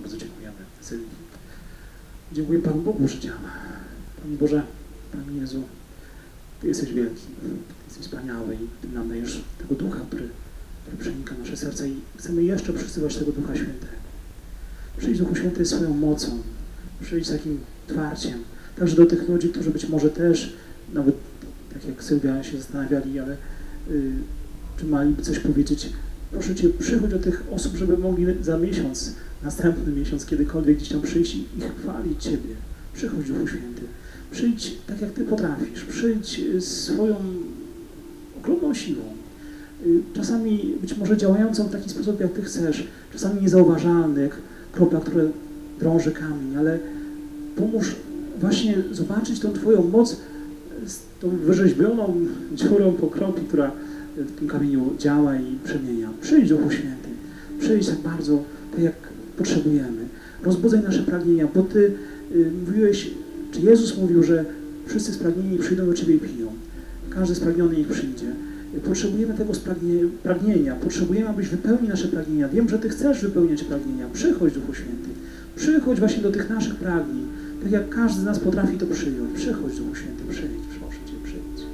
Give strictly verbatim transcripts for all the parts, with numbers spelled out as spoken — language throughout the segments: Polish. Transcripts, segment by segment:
Bardzo dziękujemy Sylwii. Dziękuję Panu Bogu, że działa. Panie Boże, Panie Jezu, Ty jesteś wielki, Ty jesteś wspaniały i Ty nam dajesz tego Ducha, który, który przenika nasze serca i chcemy jeszcze przysyłać tego Ducha Świętego. Przyjdź Duchu Święty swoją mocą, przyjdź takim twarciem, także do tych ludzi, którzy być może też, nawet tak jak Sylwia się zastanawiali, ale y, czy mieliby coś powiedzieć, proszę Cię, przychodź do tych osób, żeby mogli za miesiąc, następny miesiąc, kiedykolwiek gdzieś tam przyjść i chwalić Ciebie. Przychodź Duchu Święty, przyjdź tak jak Ty potrafisz, przyjdź swoją ogromną siłą, czasami być może działającą w taki sposób, jak Ty chcesz, czasami niezauważalny, jak kropla, która drąży kamień, ale pomóż właśnie zobaczyć tą Twoją moc z tą wyrzeźbioną dziurą po kropli, która w tym kamieniu działa i przemienia. Przyjdź Duchu Święty, przyjdź tak bardzo, tak jak potrzebujemy. Rozbudzaj nasze pragnienia, bo Ty y, mówiłeś, czy Jezus mówił, że wszyscy spragnieni przyjdą do Ciebie i piją. Każdy spragniony niech przyjdzie. Potrzebujemy tego pragnienia, potrzebujemy, abyś wypełnił nasze pragnienia. Wiem, że Ty chcesz wypełniać pragnienia. Przychodź, Duchu Święty. Przychodź właśnie do tych naszych pragnień, tak jak każdy z nas potrafi to przyjąć. Przychodź, Duchu Święty, przyjdź, proszę Cię, przyjdź.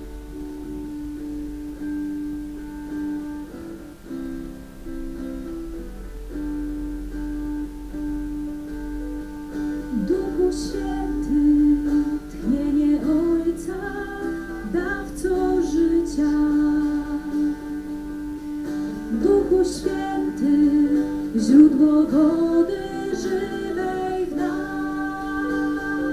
Duchu Święty, tchnienie Ojca, dawco życia. Duchu Święty, źródło wody żywej w nas.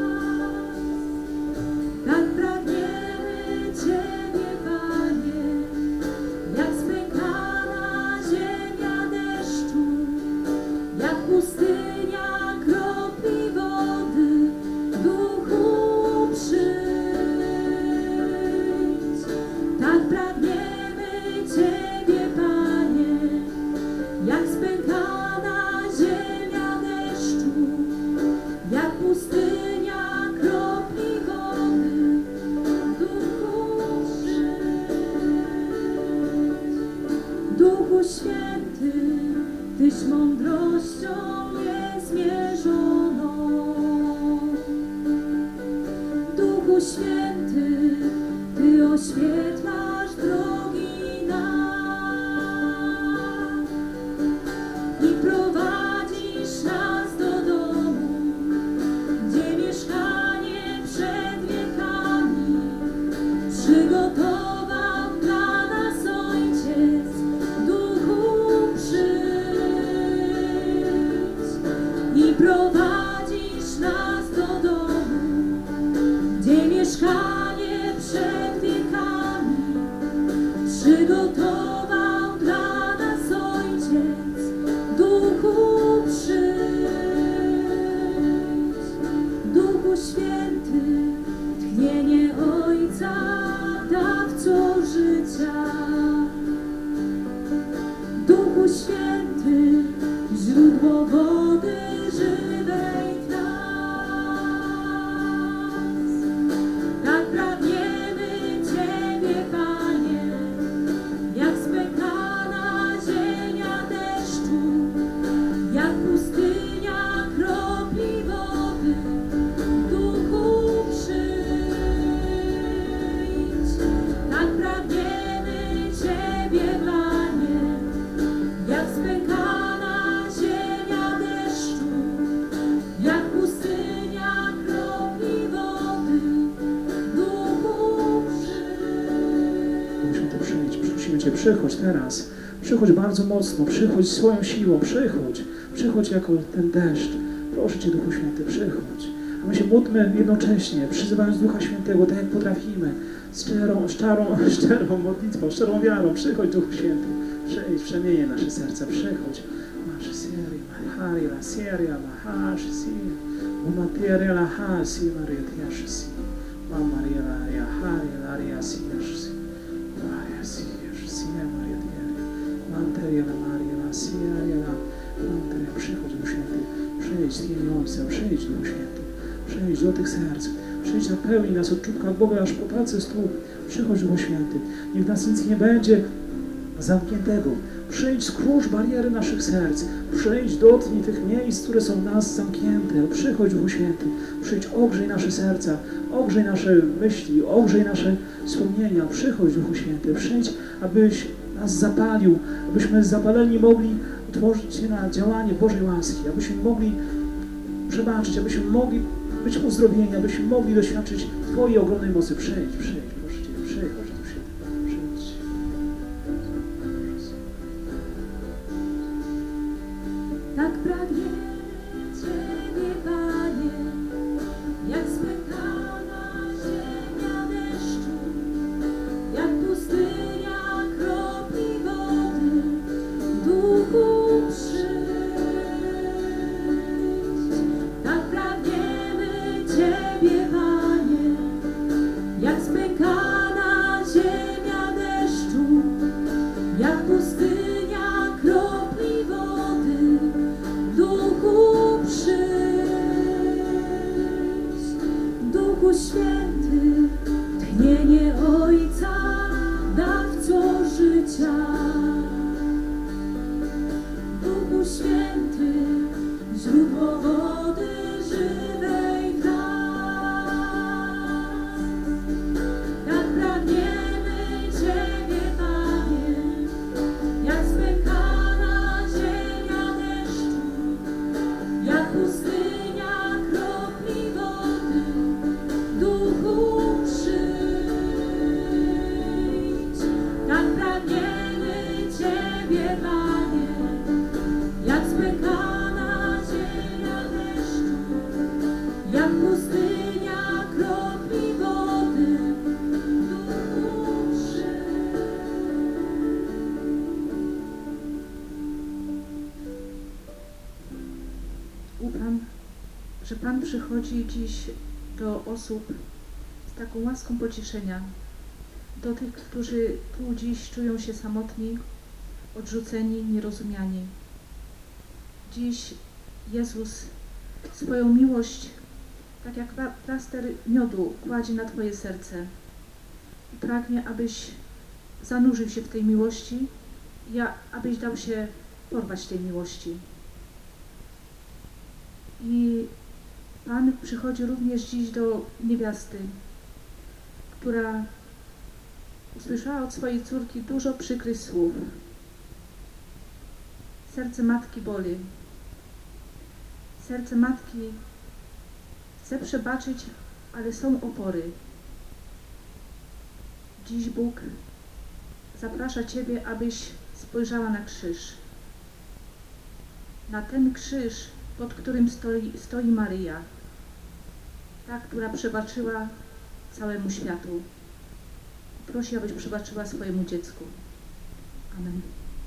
Tak pragniemy Ciebie, Panie, jak spękana ziemia deszczu, jak pustynia kropli wody. Duchu, przyjdź. Tak pragniemy Ciebie, Panie, jak spękana ziemia deszczu, jak pustynia kropli wody. Duchu, przyjdź. Duchu Święty, Tyś mądrością niezmierzoną. Duchu Święty, Ty oświetlasz drogi nam i prowadzisz nas do domu, gdzie mieszkanie przed wiekami przygotował dla nas Ojciec. Duchu, przyjdź i prowadzisz nas do domu, gdzie mieszkanie przed wiekami przygotował dla nas Ojciec. Duchu, przyjdź. Duchu Święty, tchnienie Ojca, dawco życia. Duchu Święty, źródło wody żywej w nas. Tak pragniemy Ciebie, Panie, jak spękana ziemia deszczu, jak pustynia kropli wody. Duchu, przyjdź. Tak pragniemy Ciebie, Panie, jak spękana ziemia deszczu, jak pustynia kropli wody. Duchu, przyjdź. Musimy to przyjść, prosimy Cię, przychodź teraz. Przychodź bardzo mocno, przychodź swoją siłą, przychodź. Przychodź jako ten deszcz. Proszę Cię, Duchu Święty, przychodź. A my się módlmy jednocześnie, przyzywając Ducha Świętego, tak jak potrafimy, z szczerą, szczerą, szczerą modlitwą, szczerą wiarą. Przychodź, Duchu Święty. Przyjdź, przemienie nasze serca, przychodź. Masz seria, mahari, la seria, mahasz, si. Umateria, la hasi, maria, tiasz, si. Maria, la yahari, la ria, si, yash, si. Maria, si, yash, si, maria, tiaria. Manteria, la maria, la seria, la. Manteria, przychodź, Duchu Święty. Przyjdź, Twoim Ojcem, przyjdź, Duchu Święty. Przyjdź do tych serc. Przyjdź, napełnij nas od czubka Boga aż po palce stóp. Przychodź, Duchu Święty. Niech nas nic nie będzie zamkniętego. Przyjdź, skróż bariery naszych serc. Przyjdź, dotknij tych miejsc, które są w nas zamknięte. Przychodź, Duchu Święty. Przyjdź, ogrzej nasze serca, ogrzej nasze myśli, ogrzej nasze wspomnienia. Przychodź, Duchu Święty. Przyjdź, abyś nas zapalił, abyśmy zapaleni mogli otworzyć się na działanie Bożej łaski, abyśmy mogli przebaczyć, abyśmy mogli być uzdrowieni, abyśmy mogli doświadczyć Twojej ogromnej mocy. Przyjdź, przyjdź, proszę Cię, przyjdź, Duchu Święty. Przyjdź. Tak pragniemy Ciebie, Panie, jak spękana ziemia deszczu, jak pustynia kropli wody, Duchu przyjdź. Tak pragniemy Ciebie, Panie, jak spękana ziemia deszczu, jak pustynia kropli wody, Duchu przyjdź. Duchu Święty, tchnienie Ojca, dawco życia. Duchu Święty, źródło wody żywej w nas. Tak pragniemy Ciebie, Panie, jak spękana ziemia deszczu, jak pustynia kropli wody, Duchu przyjdź. Tak pragniemy Ciebie, Panie, jak spękana ziemia deszczu, jak pustynia kropli wody, Duchu przyjdź. Ufam, że Pan przychodzi dziś do osób z taką łaską pocieszenia, do tych, którzy tu dziś czują się samotni, odrzuceni, nierozumiani. Dziś Jezus swoją miłość, tak jak pla- plaster miodu, kładzie na Twoje serce i pragnie, abyś zanurzył się w tej miłości i a- abyś dał się porwać tej miłości. I Pan przychodzi również dziś do niewiasty, która usłyszała od swojej córki dużo przykrych słów. Serce matki boli. Serce matki chce przebaczyć, ale są opory. Dziś Bóg zaprasza Ciebie, abyś spojrzała na krzyż. Na ten krzyż, pod którym stoi, stoi Maryja, ta, która przebaczyła całemu światu. Prosi, abyś przebaczyła swojemu dziecku. Amen.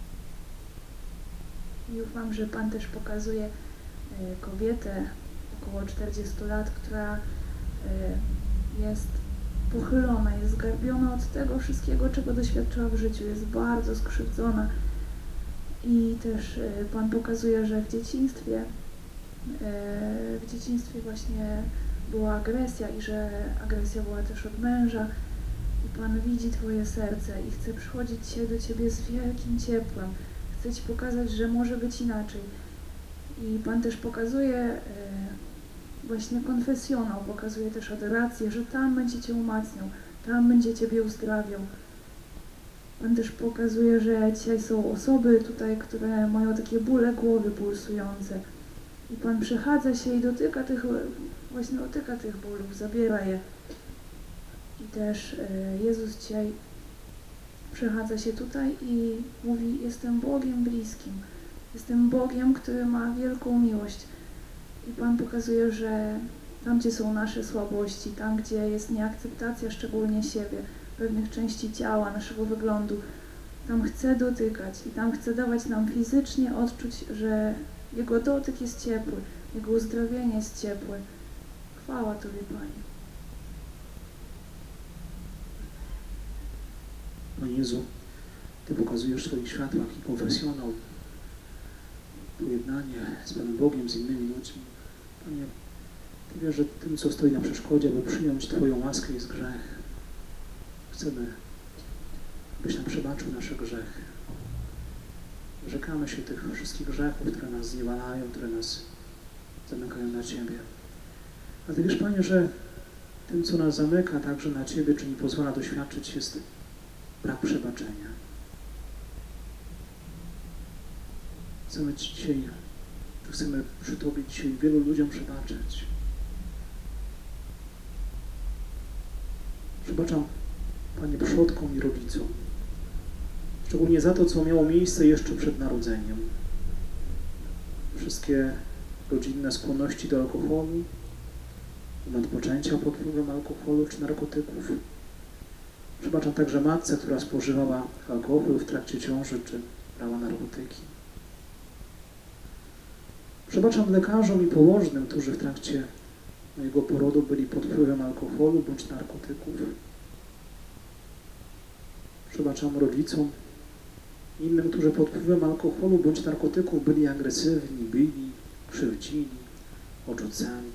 I ufam, że Pan też pokazuje e, kobietę około czterdziestu lat, która e, jest pochylona, jest zgarbiona od tego wszystkiego, czego doświadczyła w życiu, jest bardzo skrzywdzona. I też e, Pan pokazuje, że w dzieciństwie, e, w dzieciństwie właśnie była agresja i że agresja była też od męża. I Pan widzi Twoje serce i chce przychodzić się do Ciebie z wielkim ciepłem. Chce Ci pokazać, że może być inaczej. I Pan też pokazuje e, właśnie konfesjonał, pokazuje też adorację, że tam będzie Cię umacniał, tam będzie Ciebie uzdrawiał. Pan też pokazuje, że dzisiaj są osoby tutaj, które mają takie bóle głowy pulsujące. I Pan przechadza się i dotyka tych, właśnie dotyka tych bólów, zabiera je. I też e, Jezus dzisiaj przechadza się tutaj i mówi: jestem Bogiem bliskim, jestem Bogiem, który ma wielką miłość. I Pan pokazuje, że tam, gdzie są nasze słabości, tam, gdzie jest nieakceptacja szczególnie siebie, pewnych części ciała, naszego wyglądu, tam chce dotykać i tam chce dawać nam fizycznie odczuć, że Jego dotyk jest ciepły, Jego uzdrowienie jest ciepłe. Chwała Tobie, Panie. Panie Jezu, Ty pokazujesz w swoich światłach i konfesjonał, pojednanie z Panem Bogiem, z innymi ludźmi. Panie, Ty wiesz, że tym, co stoi na przeszkodzie, aby przyjąć Twoją łaskę, jest grzech. Chcemy, abyś nam przebaczył nasze grzechy. Rzekamy się tych wszystkich grzechów, które nas zniewalają, które nas zamykają na Ciebie. A Ty wiesz, Panie, że tym, co nas zamyka także na Ciebie, czy nie pozwala doświadczyć, jest brak przebaczenia. Chcemy Ci dzisiaj, chcemy przy Tobie dzisiaj wielu ludziom przebaczyć. Przebaczam, Panie, przodkom i rodzicom. Szczególnie za to, co miało miejsce jeszcze przed narodzeniem. Wszystkie rodzinne skłonności do alkoholu, do nadpoczęcia pod wpływem alkoholu czy narkotyków. Przebaczam także matce, która spożywała alkohol w trakcie ciąży czy brała narkotyki. Przebaczam lekarzom i położnym, którzy w trakcie mojego porodu byli pod wpływem alkoholu bądź narkotyków. Przebaczam rodzicom, innym, którzy pod wpływem alkoholu bądź narkotyków byli agresywni, bili, krzywdzili, odrzucani.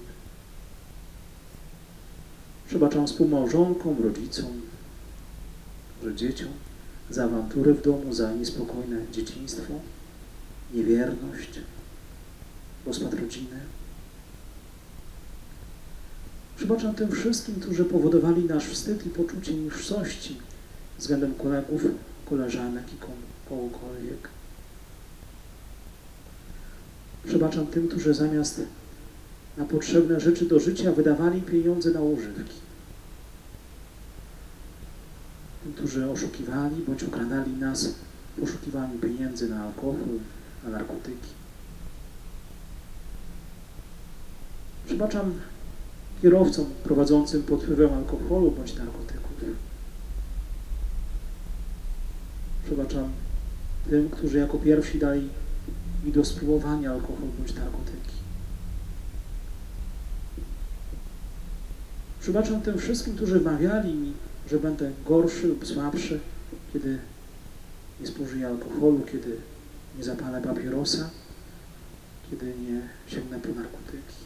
Przebaczam współmałżonkom, rodzicom, że dzieciom za awantury w domu, za niespokojne dzieciństwo, niewierność, rozpad rodziny. Przebaczam tym wszystkim, którzy powodowali nasz wstyd i poczucie niższości względem kolegów, koleżanek i kogokolwiek. Przebaczam tym, którzy zamiast na potrzebne rzeczy do życia wydawali pieniądze na używki. Tym, którzy oszukiwali bądź okradali nas w poszukiwaniu pieniędzy na alkohol, na narkotyki. Przebaczam kierowcom prowadzącym pod wpływem alkoholu bądź narkotyków. Przebaczam tym, którzy jako pierwsi dali mi do spróbowania alkohol bądź narkotyki. Przebaczam tym wszystkim, którzy wmawiali mi, że będę gorszy lub słabszy, kiedy nie spożyję alkoholu, kiedy nie zapalę papierosa, kiedy nie sięgnę po narkotyki.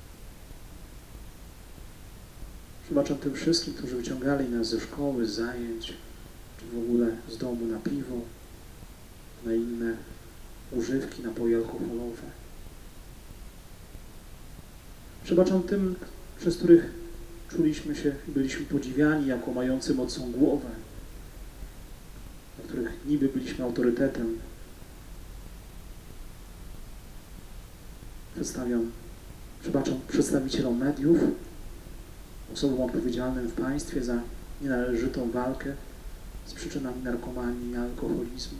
Przebaczam tym wszystkim, którzy wyciągali nas ze szkoły, z zajęć, czy w ogóle z domu na piwo, na inne używki, napoje alkoholowe. Przebaczam tym, przez których czuliśmy się i byliśmy podziwiani jako mający mocną głowę, na których niby byliśmy autorytetem. Przedstawiam, przebaczam przedstawicielom mediów, osobom odpowiedzialnym w państwie za nienależytą walkę z przyczynami narkomanii i alkoholizmu.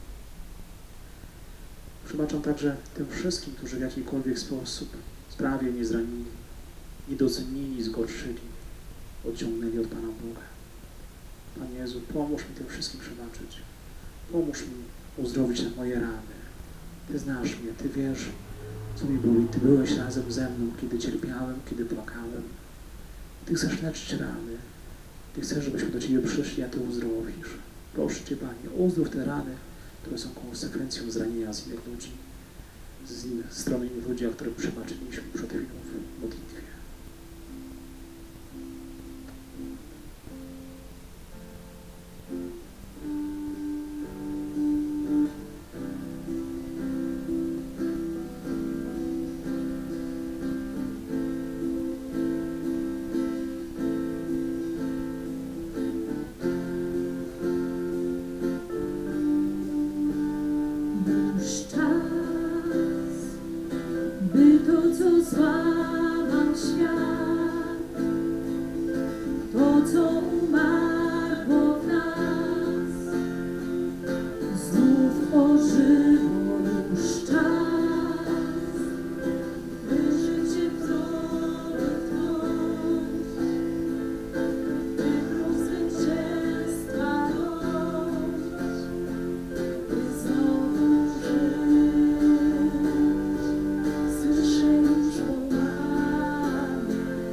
Przebaczam także tym wszystkim, którzy w jakikolwiek sposób sprawie nie zranili, nie docenili, zgorszyli, odciągnęli od Pana Boga. Panie Jezu, pomóż mi tym wszystkim przebaczyć. Pomóż mi uzdrowić na moje rany. Ty znasz mnie, Ty wiesz, co mi było i Ty byłeś razem ze mną, kiedy cierpiałem, kiedy płakałem. Ty chcesz leczyć rany. Ty chcesz, żebyśmy do Ciebie przyszli, a Ty uzdrowisz. Proszę Cię, Panie, uzdrów te rany, które są konsekwencją zranienia z innych ludzi, z innych strony innych ludzi, a które przebaczyliśmy przed chwilą w modlitwie. Już czas, by to, co złamał świat, to, co umarło w nas, znów ożyło. Już czas, by życie w zdrowie tchnąć, by próg zwycięstwa dojść, by znowu żyć. Słyszę już wołanie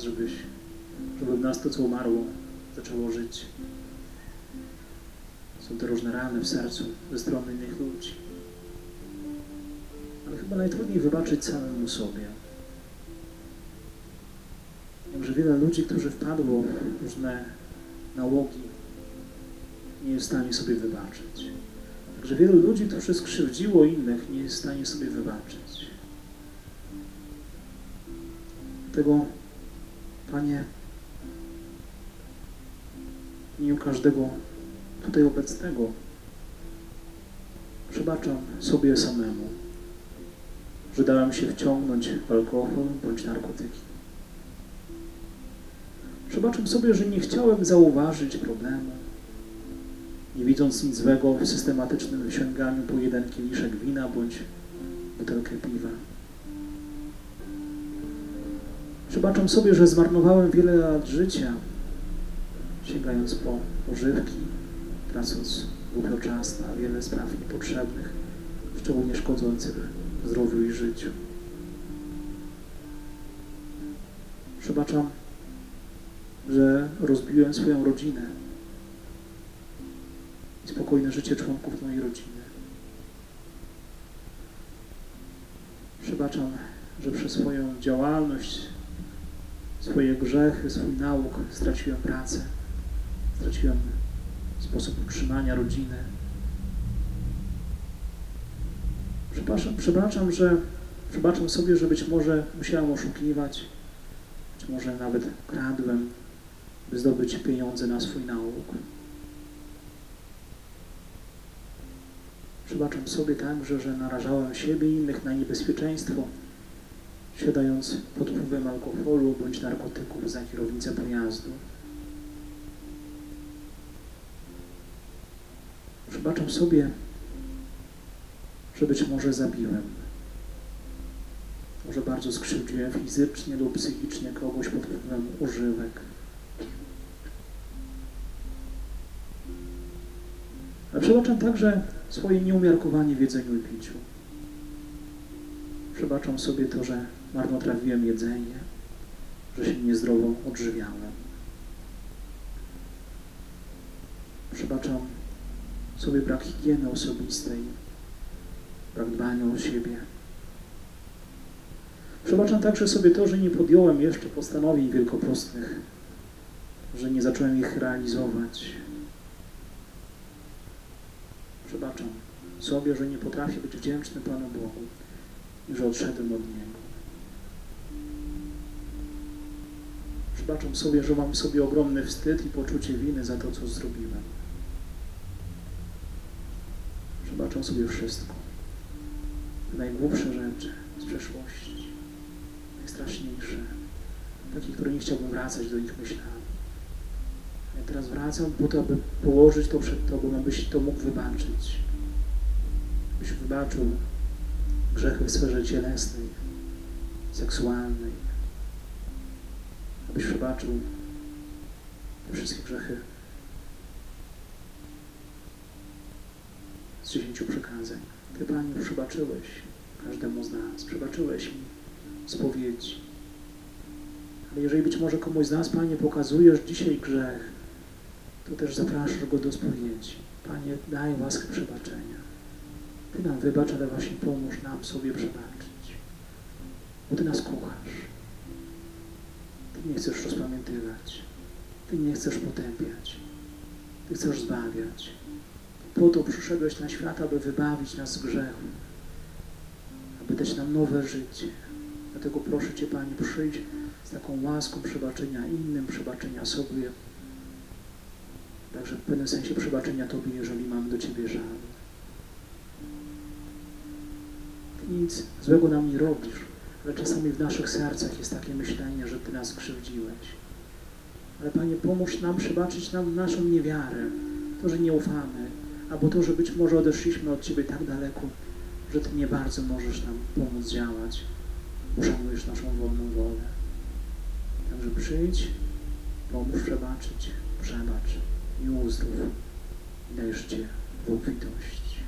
żebyś, żeby w nas to, co umarło, zaczęło żyć. Są te różne rany w sercu ze strony innych ludzi. Ale chyba najtrudniej wybaczyć samemu sobie. Jakże wiele ludzi, którzy wpadło w różne nałogi, nie jest w stanie sobie wybaczyć. Także wielu ludzi, którzy skrzywdziło innych, nie jest w stanie sobie wybaczyć. Dlatego, Panie, w imieniu każdego tutaj obecnego przebaczam sobie samemu, że dałem się wciągnąć w alkohol bądź narkotyki. Przebaczam sobie, że nie chciałem zauważyć problemu, nie widząc nic złego w systematycznym sięganiu po jeden kieliszek wina bądź butelkę piwa. Przebaczam sobie, że zmarnowałem wiele lat życia, sięgając po pożywki, tracąc głupio czas na wiele spraw niepotrzebnych, szczególnie szkodzących zdrowiu i życiu. Przebaczam, że rozbiłem swoją rodzinę i spokojne życie członków mojej rodziny. Przebaczam, że przez swoją działalność, swoje grzechy, swój nauk straciłem pracę, straciłem sposób utrzymania rodziny. Przepraszam, przebaczam, że przebaczam sobie, że być może musiałem oszukiwać, być może nawet kradłem, by zdobyć pieniądze na swój nauk. Przebaczam sobie także, że narażałem siebie i innych na niebezpieczeństwo, siadając pod wpływem alkoholu bądź narkotyków za kierownicę pojazdu. Przebaczam sobie, że być może zabiłem. Może bardzo skrzywdziłem fizycznie lub psychicznie kogoś pod wpływem używek. Ale przebaczam także swoje nieumiarkowanie w jedzeniu i piciu. Przebaczam sobie to, że marnotrawiłem jedzenie, że się niezdrowo odżywiałem. Przebaczam sobie brak higieny osobistej, brak dbania o siebie. Przebaczam także sobie to, że nie podjąłem jeszcze postanowień wielkopostnych, że nie zacząłem ich realizować. Przebaczam sobie, że nie potrafię być wdzięczny Panu Bogu i że odszedłem od Niego. Przebaczam sobie, że mam w sobie ogromny wstyd i poczucie winy za to, co zrobiłem. Przebaczam sobie wszystko. Najgłupsze rzeczy z przeszłości, najstraszniejsze, takie, które nie chciałbym wracać do ich myślami. Ja teraz wracam po to, aby położyć to przed Tobą, abyś to mógł wybaczyć. Abyś wybaczył grzechy w sferze cielesnej, seksualnej. Abyś wybaczył te wszystkie grzechy z dziesięciu przykazań. Ty, Panie, przebaczyłeś każdemu z nas, przebaczyłeś mi spowiedzi. Ale jeżeli być może komuś z nas, Panie, pokazujesz dzisiaj grzech, to też zapraszasz go do spowiedzi. Panie, daj łaskę przebaczenia. Ty nam wybacz, ale właśnie pomóż nam sobie przebaczyć. Bo Ty nas kochasz. Ty nie chcesz rozpamiętywać. Ty nie chcesz potępiać. Ty chcesz zbawiać. Po to przyszedłeś na świat, aby wybawić nas z grzechu. Aby dać nam nowe życie. Dlatego proszę Cię, Panie, przyjdź z taką łaską przebaczenia innym, przebaczenia sobie. Także w pewnym sensie przebaczenia Tobie, jeżeli mam do Ciebie żal. Ty nic złego nam nie robisz, ale czasami w naszych sercach jest takie myślenie, że Ty nas skrzywdziłeś. Ale Panie, pomóż nam przebaczyć nam naszą niewiarę, to, że nie ufamy, albo to, że być może odeszliśmy od Ciebie tak daleko, że Ty nie bardzo możesz nam pomóc działać, uszanujesz naszą wolną wolę. Także przyjdź, pomóż przebaczyć, przebacz i uzdrów i daj życie w obfitości.